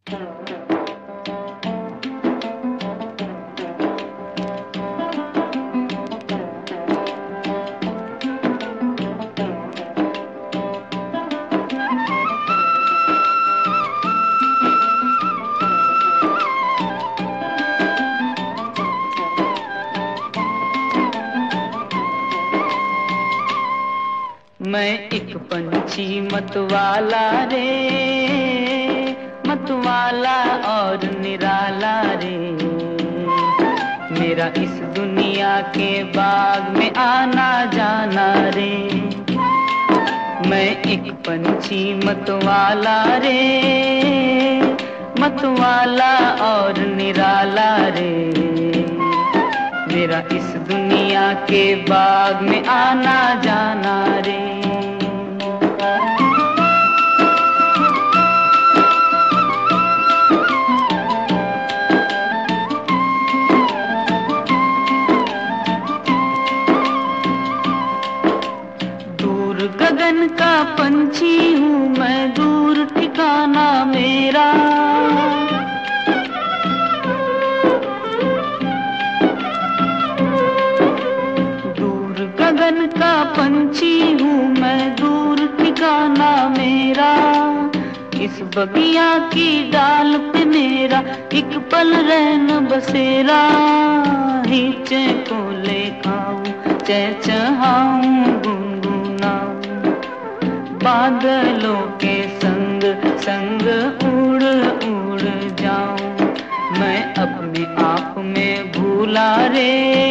मैं एक पंछी मतवाला रे, मतवाला और निराला रे। मेरा इस दुनिया के बाग में आना जाना रे। मैं एक पंछी मतवाला रे, मतवाला और निराला रे। मेरा इस दुनिया के बाग में आना जाना रे। दूर गगन का पंछी हूँ मैं, दूर ठिकाना मेरा। गगन का पंछी हूँ मैं, दूर ठिकाना मेरा। इस बगिया की डाल पे मेरा एक पल रैन बसेरा। हिचे को ले खाऊं, चहचहाऊं, गुनगुनाऊं। बादलों के संग संग उड़ उड़ जाऊं। मैं अपने आप में भूला रे,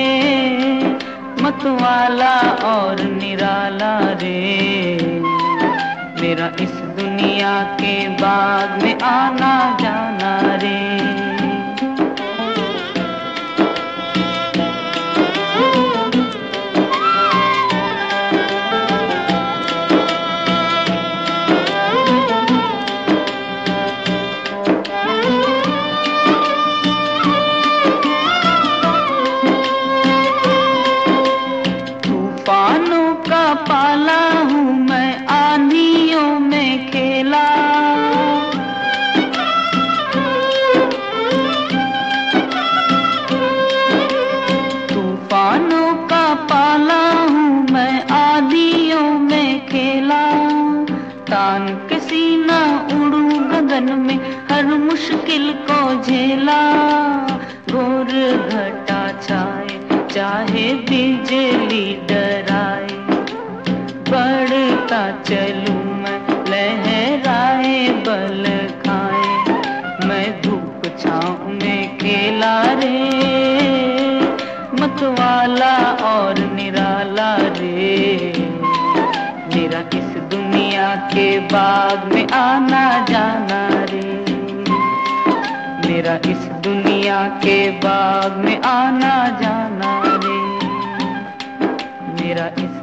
मतवाला और निराला रे। मेरा इस दुनिया के बाग में आना जाना रे। तूफानों का पाला हूँ मैं, आंधियों में खेला। तूफानों का पाला हूँ मैं, आंधियों में खेला। तान के सीना उड़ूं गगन में, हर मुश्किल को झेला। घोर घटा छाए चाहे बिजली डराए, बढ़ता चलूं मैं लहराए बल खाए। मैं धूप छाँव में खेला रे, मतवाला और निराला रे। मेरा इस दुनिया के बाग में आना जाना रे। मेरा इस दुनिया के बाग में आना जाना रे। मेरा इस